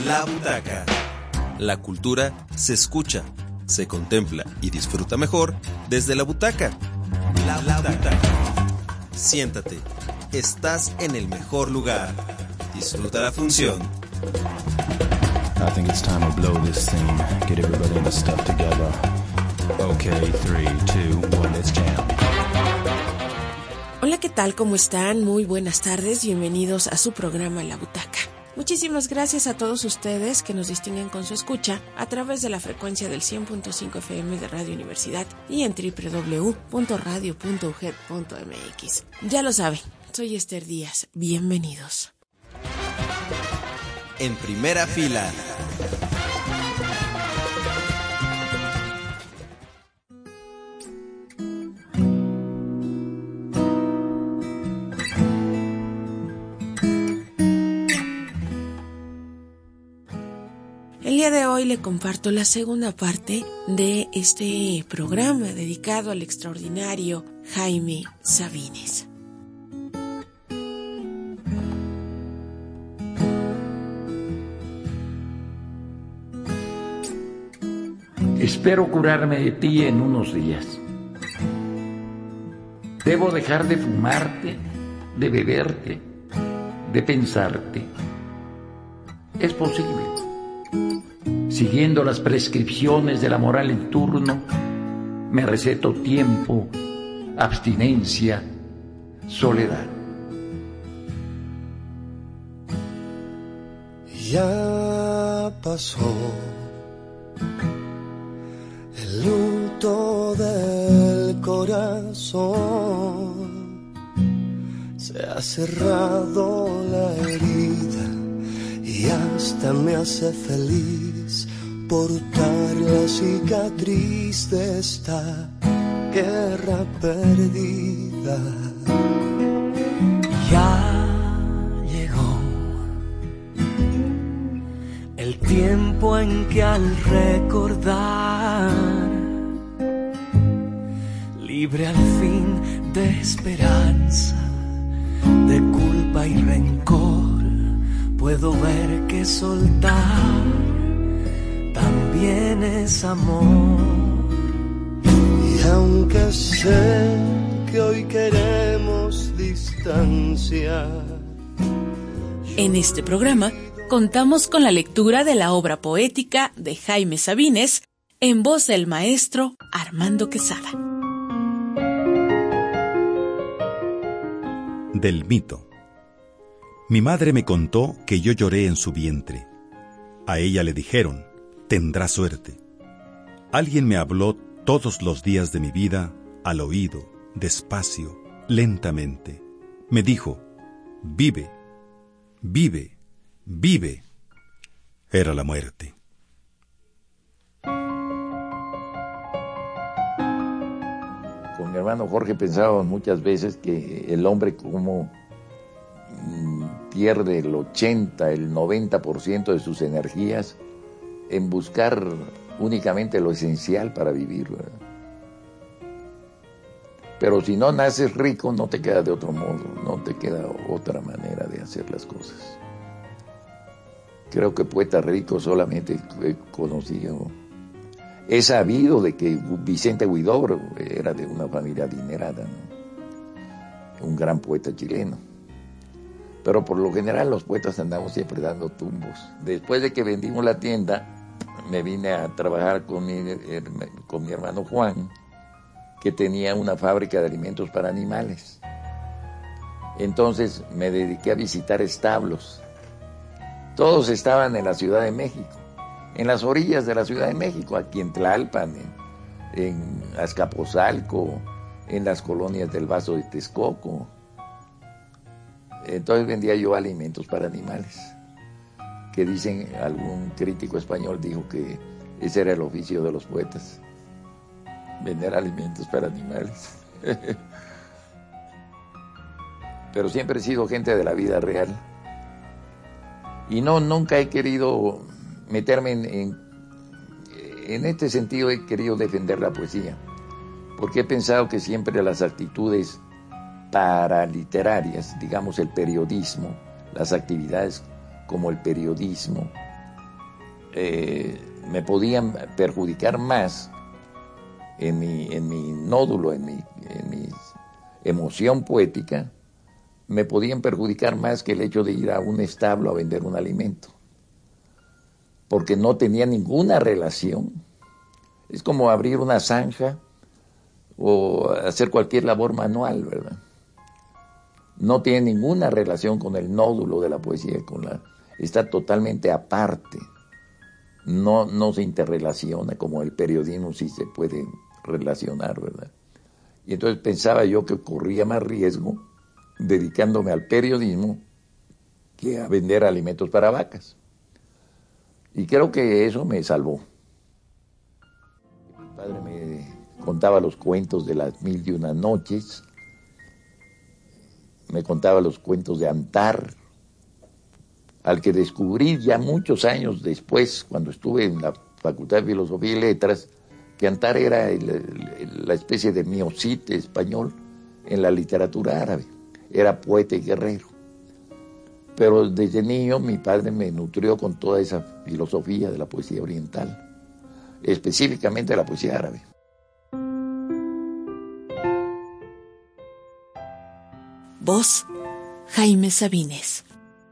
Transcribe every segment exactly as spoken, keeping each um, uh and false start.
La Butaca. La cultura se escucha, se contempla y disfruta mejor desde la butaca. La Butaca. Siéntate, estás en el mejor lugar. Disfruta la función. I think it's time to blow this thing. Get everybody in the stuff together. Okay, three, two, one, let's jam. Hola, ¿qué tal? ¿Cómo están? Muy buenas tardes. Bienvenidos a su programa La Butaca. Muchísimas gracias a todos ustedes que nos distinguen con su escucha a través de la frecuencia del cien punto cinco F M de Radio Universidad y en doble u doble u doble u punto radio punto u g e d punto m x. Ya lo saben, soy Esther Díaz. Bienvenidos. En primera fila. El día de hoy le comparto la segunda parte de este programa dedicado al extraordinario Jaime Sabines. Espero curarme de ti en unos días. Debo dejar de fumarte, de beberte, de pensarte. Es posible. Siguiendo las prescripciones de la moral en turno, me receto tiempo, abstinencia, soledad. Ya pasó el luto del corazón, se ha cerrado la herida y hasta me hace feliz portar la cicatriz de esta guerra perdida. Ya llegó el tiempo en que al recordar, libre al fin de esperanza, de culpa y rencor, puedo ver que soltar también es amor. Y aunque sé que hoy queremos distancia, en este programa contamos con la lectura de la obra poética de Jaime Sabines en voz del maestro Armando Quesada. Del mito. Mi madre me contó que yo lloré en su vientre. A ella le dijeron: tendrá suerte. Alguien me habló todos los días de mi vida al oído, despacio, lentamente. Me dijo: vive, vive, vive. Era la muerte. Con mi hermano Jorge pensábamos muchas veces que el hombre como pierde el ochenta, el noventa por ciento de sus energías en buscar únicamente lo esencial para vivir, ¿verdad? Pero si no naces rico, no te queda de otro modo, no te queda otra manera de hacer las cosas. Creo que poeta rico solamente he conocido, he sabido de que Vicente Huidobro era de una familia adinerada, ¿no? Un gran poeta chileno. Pero por lo general los poetas andamos siempre dando tumbos. Después de que vendimos la tienda, me vine a trabajar con mi, con mi hermano Juan, que tenía una fábrica de alimentos para animales. Entonces me dediqué a visitar establos. Todos estaban en la Ciudad de México, en las orillas de la Ciudad de México, aquí en Tlalpan, en, en Azcapotzalco, en las colonias del Vaso de Texcoco. Entonces vendía yo alimentos para animales, que dicen, algún crítico español dijo que ese era el oficio de los poetas, vender alimentos para animales. Pero siempre he sido gente de la vida real y no, nunca he querido meterme en, en, en este sentido he querido defender la poesía, porque he pensado que siempre las actitudes paraliterarias, digamos el periodismo, las actividades como el periodismo, eh, me podían perjudicar más en mi, en mi nódulo, en mi, en mi emoción poética, me podían perjudicar más que el hecho de ir a un establo a vender un alimento, porque no tenía ninguna relación. Es como abrir una zanja o hacer cualquier labor manual, ¿verdad? No tiene ninguna relación con el nódulo de la poesía, con la, está totalmente aparte. No, no se interrelaciona como el periodismo sí se puede relacionar, ¿verdad? Y entonces pensaba yo que corría más riesgo dedicándome al periodismo que a vender alimentos para vacas. Y creo que eso me salvó. Mi padre me contaba los cuentos de las mil y una noches, me contaba los cuentos de Antar, al que descubrí ya muchos años después, cuando estuve en la Facultad de Filosofía y Letras, que Antar era el, el, la especie de Miocite español en la literatura árabe. Era poeta y guerrero. Pero desde niño mi padre me nutrió con toda esa filosofía de la poesía oriental, específicamente de la poesía árabe. Voz, Jaime Sabines.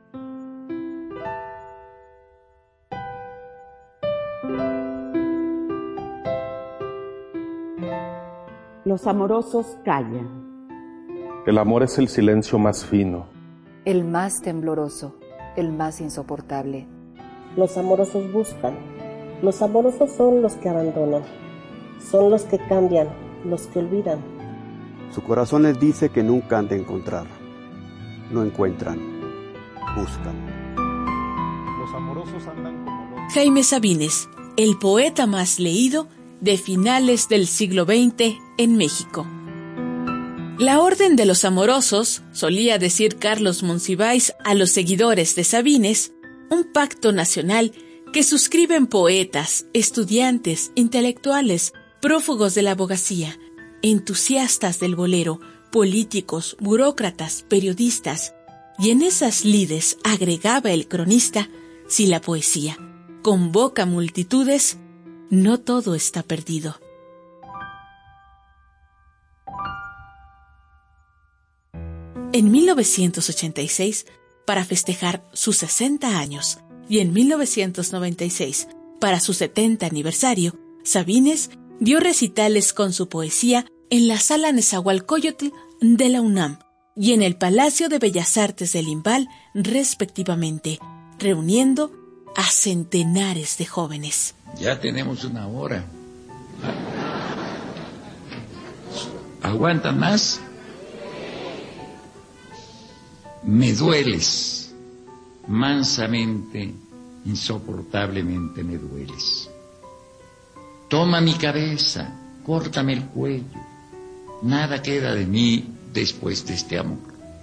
Los amorosos callan. El amor es el silencio más fino, el más tembloroso, el más insoportable. Los amorosos buscan. Los amorosos son los que abandonan, son los que cambian, los que olvidan. Su corazón les dice que nunca han de encontrar. No encuentran, buscan. Los amorosos andan como locos. Jaime Sabines, el poeta más leído de finales del siglo veinte en México. La Orden de los Amorosos, solía decir Carlos Monsiváis a los seguidores de Sabines, un pacto nacional que suscriben poetas, estudiantes, intelectuales, prófugos de la abogacía, entusiastas del bolero, políticos, burócratas, periodistas, y en esas lides, agregaba el cronista, si la poesía convoca multitudes, no todo está perdido. En mil novecientos ochenta y seis, para festejar sus sesenta años, y en mil novecientos noventa y seis, para su setenta aniversario, Sabines dio recitales con su poesía en la Sala Nezahualcóyotl de la UNAM y en el Palacio de Bellas Artes del Limbal, respectivamente, reuniendo a centenares de jóvenes. Ya tenemos una hora. ¿Aguantan más? Me dueles, mansamente, insoportablemente me dueles. Toma mi cabeza, córtame el cuello, nada queda de mí después de este amor.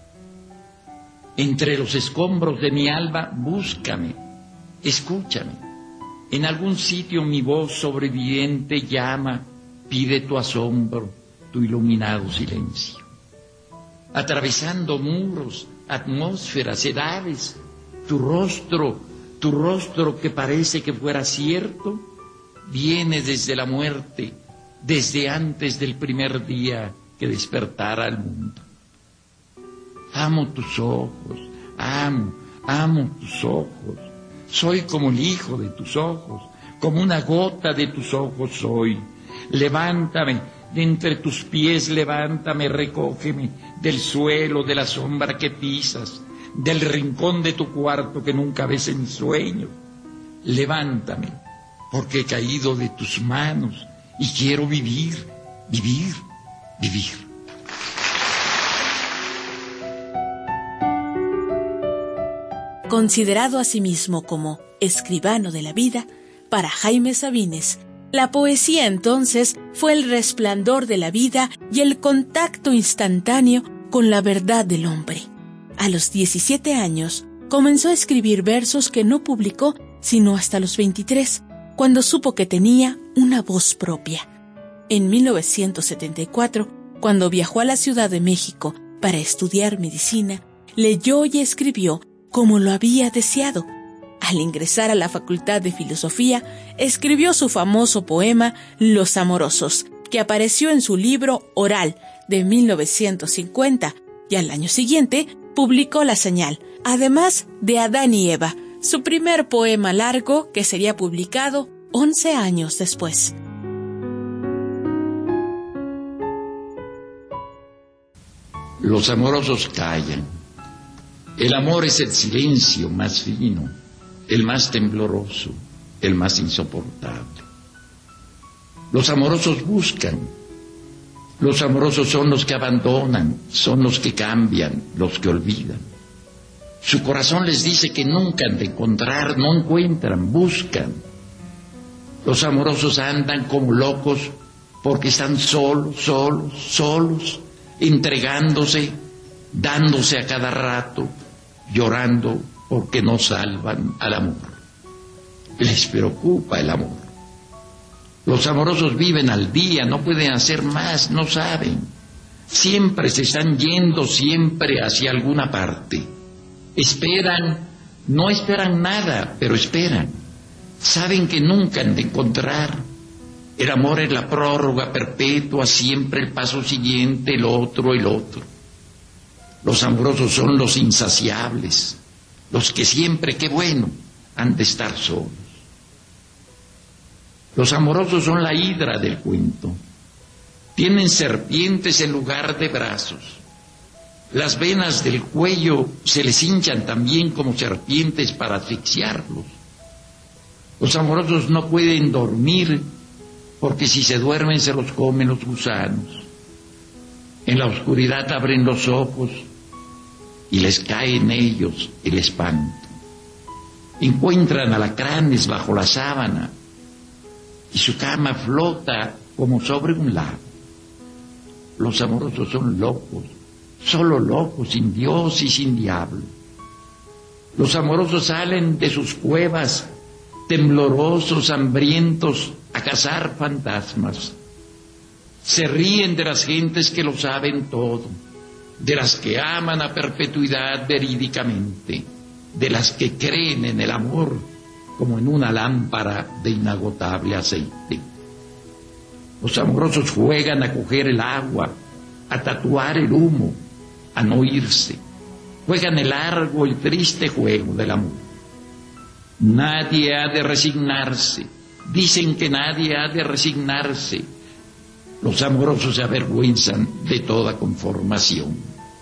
Entre los escombros de mi alma, búscame, escúchame. En algún sitio mi voz sobreviviente llama, pide tu asombro, tu iluminado silencio. Atravesando muros, atmósferas, edades, tu rostro, tu rostro que parece que fuera cierto, viene desde la muerte, desde antes del primer día que despertara al mundo. Amo tus ojos, amo, amo tus ojos. Soy como el hijo de tus ojos, como una gota de tus ojos soy. Levántame, de entre tus pies levántame, recógeme del suelo, de la sombra que pisas, del rincón de tu cuarto que nunca ves en sueño. Levántame, porque he caído de tus manos y quiero vivir, vivir, vivir. Considerado a sí mismo como escribano de la vida, para Jaime Sabines, la poesía entonces fue el resplandor de la vida y el contacto instantáneo con la verdad del hombre. A los diecisiete años, comenzó a escribir versos que no publicó sino hasta los veintitrés, cuando supo que tenía una voz propia. En mil novecientos setenta y cuatro, cuando viajó a la Ciudad de México para estudiar medicina, leyó y escribió como lo había deseado. Al ingresar a la Facultad de Filosofía, escribió su famoso poema Los Amorosos, que apareció en su libro Oral de mil novecientos cincuenta, y al año siguiente publicó La Señal, además de Adán y Eva, su primer poema largo que sería publicado once años después. Los amorosos callan. El amor es el silencio más fino, el más tembloroso, el más insoportable. Los amorosos buscan. Los amorosos son los que abandonan, son los que cambian, los que olvidan. Su corazón les dice que nunca han de encontrar, no encuentran, buscan. Los amorosos andan como locos porque están solos, solos, solos, entregándose, dándose a cada rato, llorando porque no salvan al amor. Les preocupa el amor. Los amorosos viven al día, no pueden hacer más, no saben. Siempre se están yendo, siempre hacia alguna parte. Esperan, no esperan nada, pero esperan. Saben que nunca han de encontrar. El amor es la prórroga perpetua, siempre el paso siguiente, el otro, el otro. Los amorosos son los insaciables, los que siempre, qué bueno, han de estar solos. Los amorosos son la hidra del cuento. Tienen serpientes en lugar de brazos. Las venas del cuello se les hinchan también como serpientes para asfixiarlos. Los amorosos no pueden dormir porque si se duermen se los comen los gusanos. En la oscuridad abren los ojos y les cae en ellos el espanto. Encuentran alacranes bajo la sábana y su cama flota como sobre un lago. Los amorosos son locos, solo locos, sin Dios y sin diablo. Los amorosos salen de sus cuevas temblorosos, hambrientos, a cazar fantasmas. Se ríen de las gentes que lo saben todo, de las que aman a perpetuidad verídicamente, de las que creen en el amor como en una lámpara de inagotable aceite. Los amorosos juegan a coger el agua, a tatuar el humo, a no irse. Juegan el largo y triste juego del amor. Nadie ha de resignarse. Dicen que nadie ha de resignarse. Los amorosos se avergüenzan de toda conformación.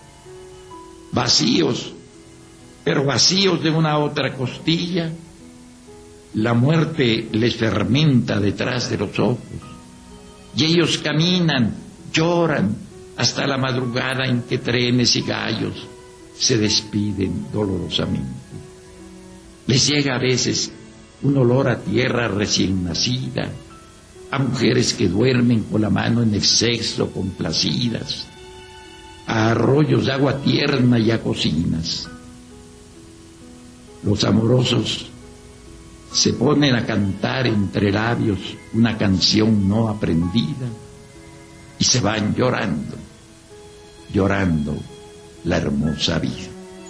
Vacíos, pero vacíos de una otra costilla, la muerte les fermenta detrás de los ojos. Y ellos caminan, lloran, hasta la madrugada en que trenes y gallos se despiden dolorosamente. Les llega a veces un olor a tierra recién nacida, a mujeres que duermen con la mano en exceso complacidas, a arroyos de agua tierna y a cocinas. Los amorosos se ponen a cantar entre labios una canción no aprendida y se van llorando, llorando la hermosa vida.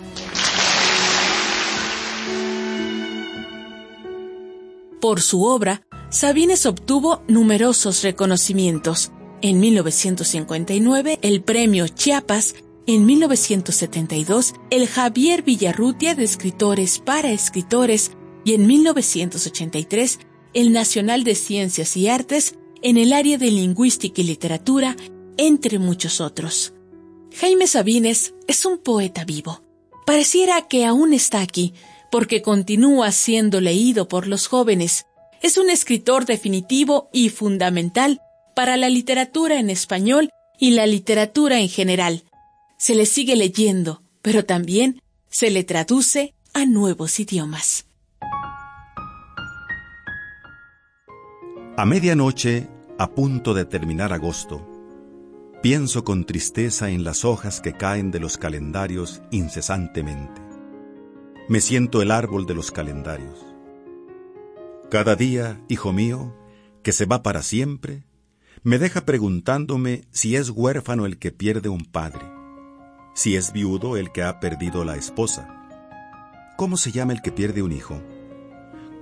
Por su obra, Sabines obtuvo numerosos reconocimientos. En mil novecientos cincuenta y nueve, el Premio Chiapas. En mil novecientos setenta y dos, el Javier Villarrutia de Escritores para Escritores. Y en mil novecientos ochenta y tres, el Nacional de Ciencias y Artes en el área de Lingüística y Literatura, entre muchos otros. Jaime Sabines es un poeta vivo. Pareciera que aún está aquí, porque continúa siendo leído por los jóvenes. Es un escritor definitivo y fundamental para la literatura en español y la literatura en general. Se le sigue leyendo, pero también se le traduce a nuevos idiomas. A medianoche, a punto de terminar agosto, pienso con tristeza en las hojas que caen de los calendarios incesantemente. Me siento el árbol de los calendarios. Cada día, hijo mío, que se va para siempre, me deja preguntándome si es huérfano el que pierde un padre, si es viudo el que ha perdido la esposa. ¿Cómo se llama el que pierde un hijo?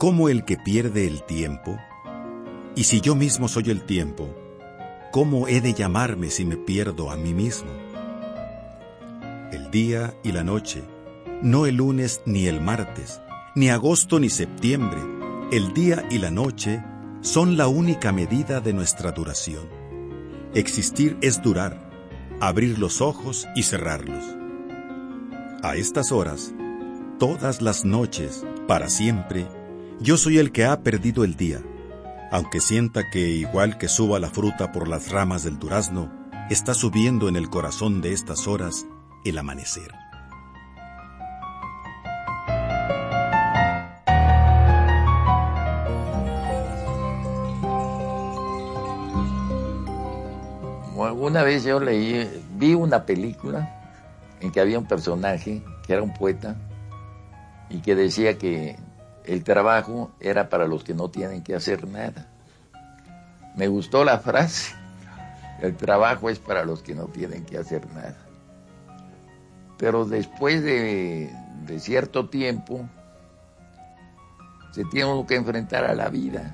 ¿cómo el que pierde el tiempo? Y si yo mismo soy el tiempo, ¿cómo he de llamarme si me pierdo a mí mismo? El día y la noche, no el lunes ni el martes, ni agosto ni septiembre, el día y la noche son la única medida de nuestra duración. Existir es durar, abrir los ojos y cerrarlos. A estas horas, todas las noches, para siempre, yo soy el que ha perdido el día, aunque sienta que, igual que suba la fruta por las ramas del durazno, está subiendo en el corazón de estas horas el amanecer. Una vez yo leí, vi una película en que había un personaje que era un poeta y que decía que el trabajo era para los que no tienen que hacer nada. Me gustó la frase, el trabajo es para los que no tienen que hacer nada. Pero después de, de cierto tiempo, se tiene que enfrentar a la vida.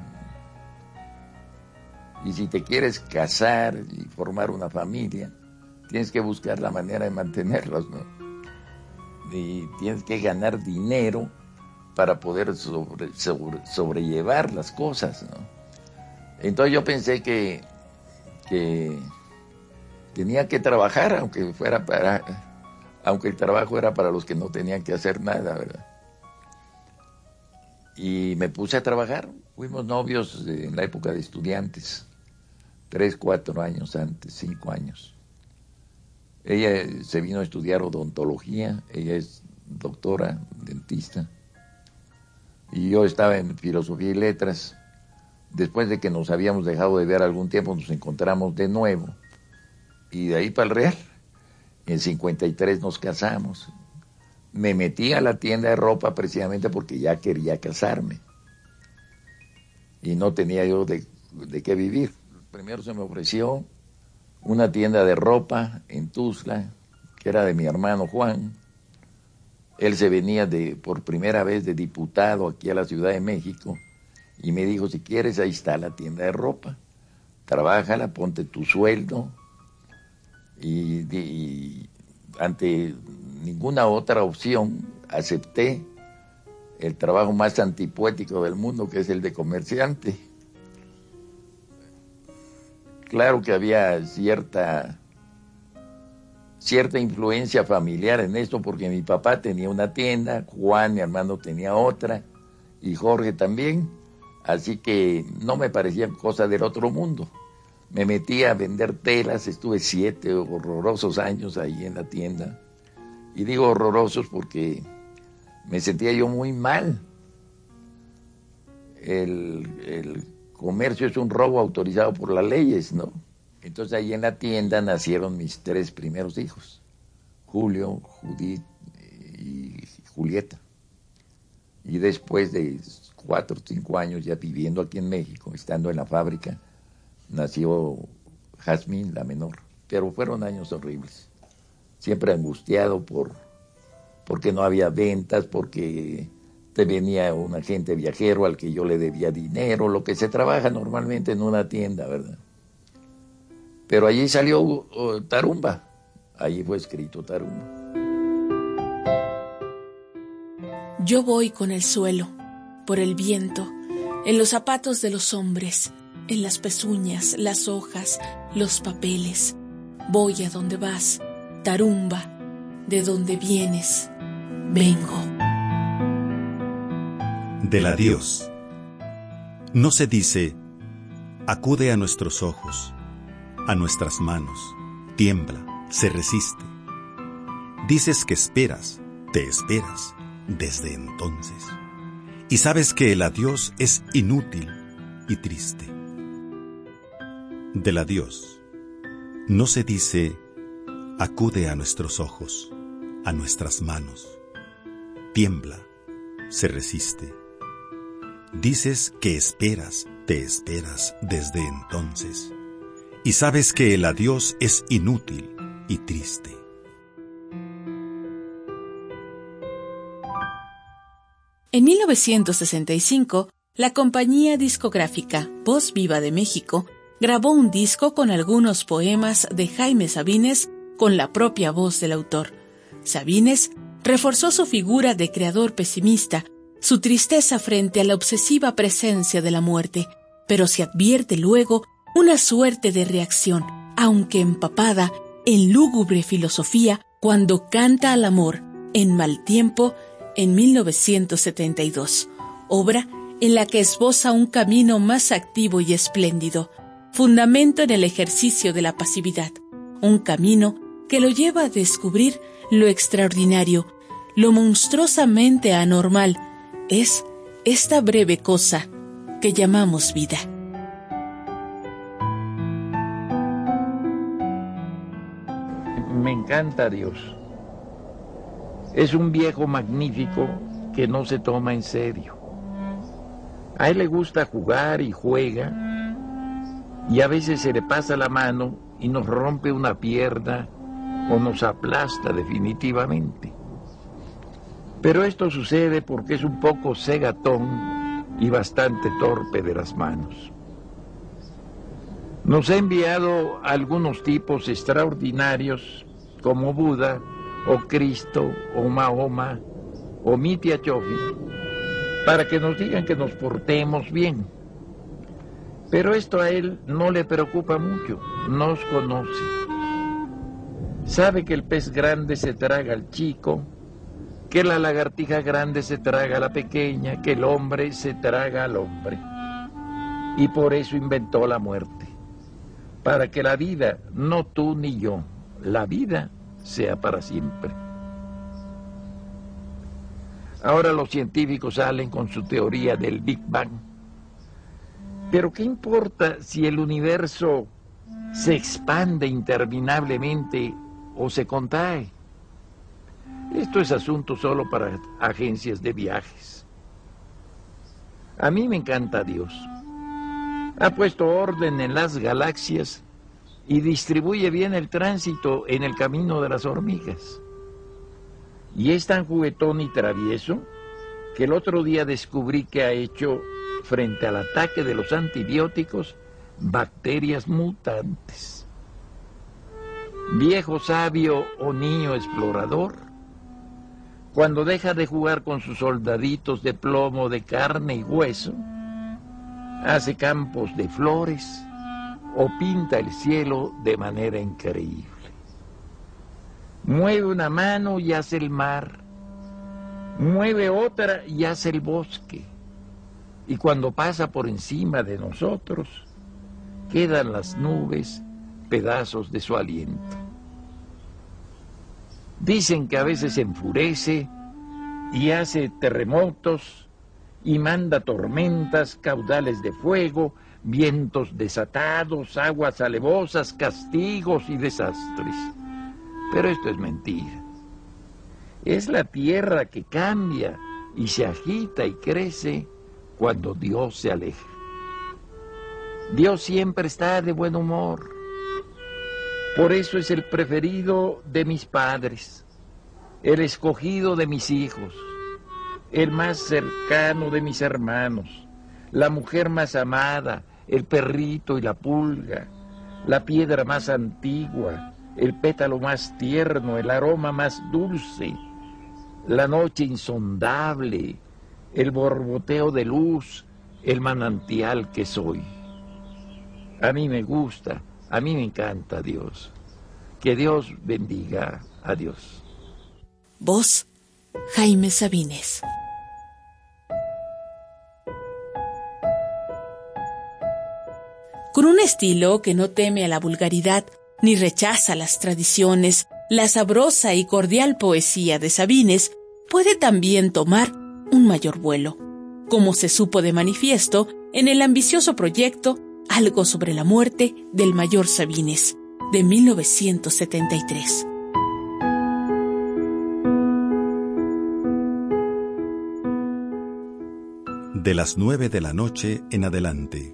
Y si te quieres casar y formar una familia, tienes que buscar la manera de mantenerlos, ¿no? Y tienes que ganar dinero para poder sobre, sobre, sobrellevar las cosas, ¿no? Entonces yo pensé que, que tenía que trabajar, aunque fuera para, aunque el trabajo era para los que no tenían que hacer nada, ¿verdad? Y me puse a trabajar. Fuimos novios en la época de estudiantes, tres, cuatro años antes, cinco años. Ella se vino a estudiar odontología, ella es doctora, dentista, y yo estaba en filosofía y letras. Después de que nos habíamos dejado de ver algún tiempo, nos encontramos de nuevo, y de ahí para el Real. En cincuenta y tres nos casamos. Me metí a la tienda de ropa precisamente porque ya quería casarme, y no tenía yo de, de qué vivir. Primero se me ofreció una tienda de ropa en Tuzla, que era de mi hermano Juan. Él se venía de por primera vez de diputado aquí a la Ciudad de México y me dijo, si quieres, ahí está la tienda de ropa, trabájala, ponte tu sueldo. Y, y ante ninguna otra opción acepté el trabajo más antipoético del mundo, que es el de comerciante. Claro que había cierta, cierta influencia familiar en esto, porque mi papá tenía una tienda, Juan, mi hermano, tenía otra, y Jorge también, así que no me parecían cosas del otro mundo. Me metí a vender telas, estuve siete horrorosos años ahí en la tienda, y digo horrorosos porque me sentía yo muy mal. El... el comercio es un robo autorizado por las leyes, ¿no? Entonces ahí en la tienda nacieron mis tres primeros hijos, Julio, Judith y Julieta. Y después de cuatro o cinco años ya viviendo aquí en México, estando en la fábrica, nació Jazmín, la menor. Pero fueron años horribles, siempre angustiado por porque no había ventas, porque te venía un agente viajero al que yo le debía dinero, lo que se trabaja normalmente en una tienda, ¿verdad? Pero allí salió uh, Tarumba, allí fue escrito Tarumba. Yo voy con el suelo, por el viento, en los zapatos de los hombres, en las pezuñas, las hojas, los papeles. Voy a donde vas, Tarumba, de donde vienes, vengo. Del adiós. No se dice, acude a nuestros ojos, a nuestras manos, tiembla, se resiste. Dices que esperas, te esperas, desde entonces. Y sabes que el adiós es inútil y triste. Del adiós. No se dice, acude a nuestros ojos, a nuestras manos, tiembla, se resiste. Dices que esperas, te esperas desde entonces, y sabes que el adiós es inútil y triste. En mil novecientos sesenta y cinco, la compañía discográfica Voz Viva de México grabó un disco con algunos poemas de Jaime Sabines con la propia voz del autor. Sabines reforzó su figura de creador pesimista, su tristeza frente a la obsesiva presencia de la muerte, pero se advierte luego una suerte de reacción, aunque empapada en lúgubre filosofía, cuando canta al amor en Mal Tiempo en mil novecientos setenta y dos, obra en la que esboza un camino más activo y espléndido, fundamento en el ejercicio de la pasividad, un camino que lo lleva a descubrir lo extraordinario, lo monstruosamente anormal, es esta breve cosa que llamamos vida. Me encanta Dios. Es un viejo magnífico que no se toma en serio. A él le gusta jugar y juega, y a veces se le pasa la mano y nos rompe una pierna o nos aplasta definitivamente. Pero esto sucede porque es un poco cegatón y bastante torpe de las manos. Nos ha enviado a algunos tipos extraordinarios como Buda o Cristo o Mahoma o Mitya Chofi para que nos digan que nos portemos bien. Pero esto a él no le preocupa mucho, nos conoce. Sabe que el pez grande se traga al chico, que la lagartija grande se traga a la pequeña, que el hombre se traga al hombre. Y por eso inventó la muerte, para que la vida, no tú ni yo, la vida sea para siempre. Ahora los científicos salen con su teoría del Big Bang. Pero ¿qué importa si el universo se expande interminablemente o se contrae? Esto es asunto solo para agencias de viajes. A mí me encanta Dios. Ha puesto orden en las galaxias y distribuye bien el tránsito en el camino de las hormigas. Y es tan juguetón y travieso que el otro día descubrí que ha hecho, frente al ataque de los antibióticos, bacterias mutantes. Viejo sabio o niño explorador, cuando deja de jugar con sus soldaditos de plomo de carne y hueso, hace campos de flores o pinta el cielo de manera increíble. Mueve una mano y hace el mar, mueve otra y hace el bosque, y cuando pasa por encima de nosotros, quedan las nubes, pedazos de su aliento. Dicen que a veces se enfurece y hace terremotos y manda tormentas, caudales de fuego, vientos desatados, aguas alevosas, castigos y desastres. Pero esto es mentira. Es la tierra que cambia y se agita y crece cuando Dios se aleja. Dios siempre está de buen humor. Por eso es el preferido de mis padres, el escogido de mis hijos, el más cercano de mis hermanos, la mujer más amada, el perrito y la pulga, la piedra más antigua, el pétalo más tierno, el aroma más dulce, la noche insondable, el borboteo de luz, el manantial que soy. A mí me gusta, a mí me encanta Dios. Que Dios bendiga a Dios. Voz, Jaime Sabines. Con un estilo que no teme a la vulgaridad ni rechaza las tradiciones, la sabrosa y cordial poesía de Sabines puede también tomar un mayor vuelo, como se supo de manifiesto en el ambicioso proyecto Algo sobre la muerte del mayor Sabines, de mil novecientos setenta y tres. De las nueve de la noche en adelante.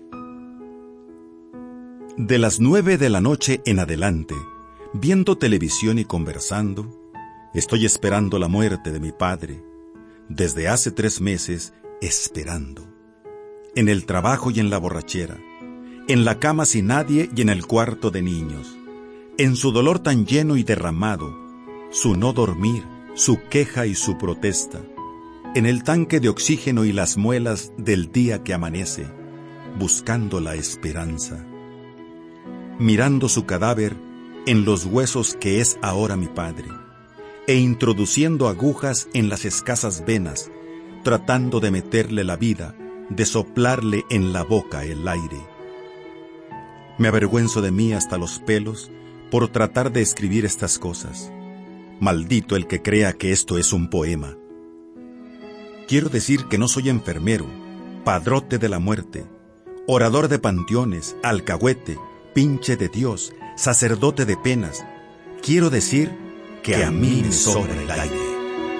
De las nueve de la noche en adelante, viendo televisión y conversando, estoy esperando la muerte de mi padre, desde hace tres meses, esperando. En el trabajo y en la borrachera, en la cama sin nadie y en el cuarto de niños, en su dolor tan lleno y derramado, su no dormir, su queja y su protesta, en el tanque de oxígeno y las muelas del día que amanece, buscando la esperanza, mirando su cadáver en los huesos que es ahora mi padre, e introduciendo agujas en las escasas venas, tratando de meterle la vida, de soplarle en la boca el aire. Me avergüenzo de mí hasta los pelos por tratar de escribir estas cosas. Maldito el que crea que esto es un poema. Quiero decir que no soy enfermero, padrote de la muerte, orador de panteones, alcahuete, pinche de Dios, sacerdote de penas. Quiero decir que, que a mí me sobra el aire.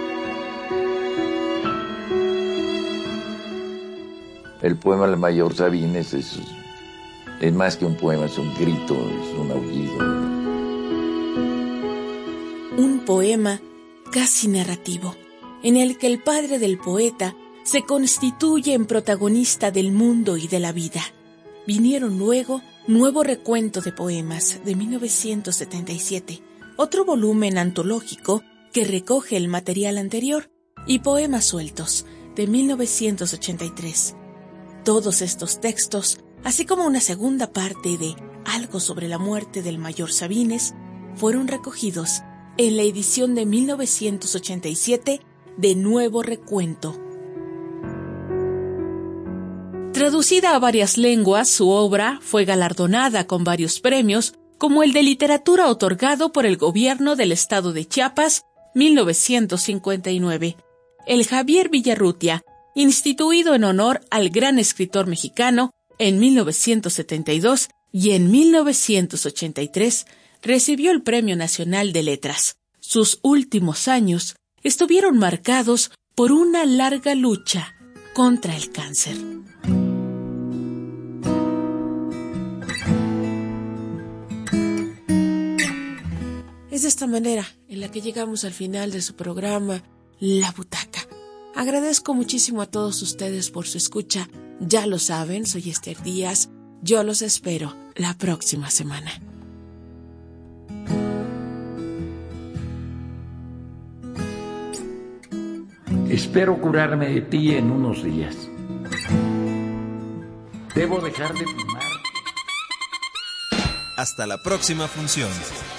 El poema del Mayor Sabines es, es más que un poema, es un grito, es un aullido. Un poema casi narrativo, en el que el padre del poeta se constituye en protagonista del mundo y de la vida. Vinieron luego Nuevo Recuento de Poemas de mil novecientos setenta y siete, otro volumen antológico que recoge el material anterior, y Poemas Sueltos de mil novecientos ochenta y tres. Todos estos textos, así como una segunda parte de Algo sobre la muerte del Mayor Sabines, fueron recogidos en la edición de mil novecientos ochenta y siete de Nuevo Recuento. Traducida a varias lenguas, su obra fue galardonada con varios premios, como el de literatura otorgado por el gobierno del estado de Chiapas, mil novecientos cincuenta y nueve. El Javier Villarrutia, instituido en honor al gran escritor mexicano, en mil novecientos setenta y dos, y en mil novecientos ochenta y tres recibió el Premio Nacional de Letras. Sus últimos años estuvieron marcados por una larga lucha contra el cáncer. Es de esta manera en la que llegamos al final de su programa La Butaca. Agradezco muchísimo a todos ustedes por su escucha. Ya lo saben, soy Esther Díaz. Yo los espero la próxima semana. Espero curarme de ti en unos días. Debo dejar de fumar. Hasta la próxima función.